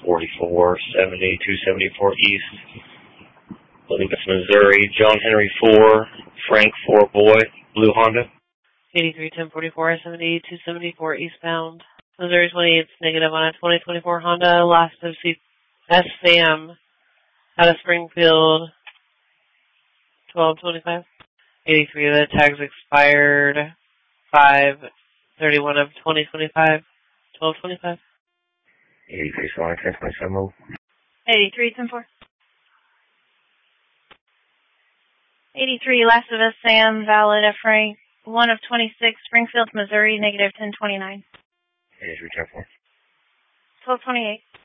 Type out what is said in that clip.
10-44-70, 274 East, Columbus, Missouri. John Henry 4, Frank 4 Boy, blue Honda. 83-10-44-70, 274 eastbound. Missouri 28's negative on a 2024 Honda. Last of S. Sam out of Springfield, 1225. 83, the tag's expired 5/31 of 2025, 1225. 83, so on 1027 move. 83-10-4. 83, last of us, Sam, valid of Frank, 1 of 26, Springfield, Missouri, negative 1029. 83, 10-4. 1228.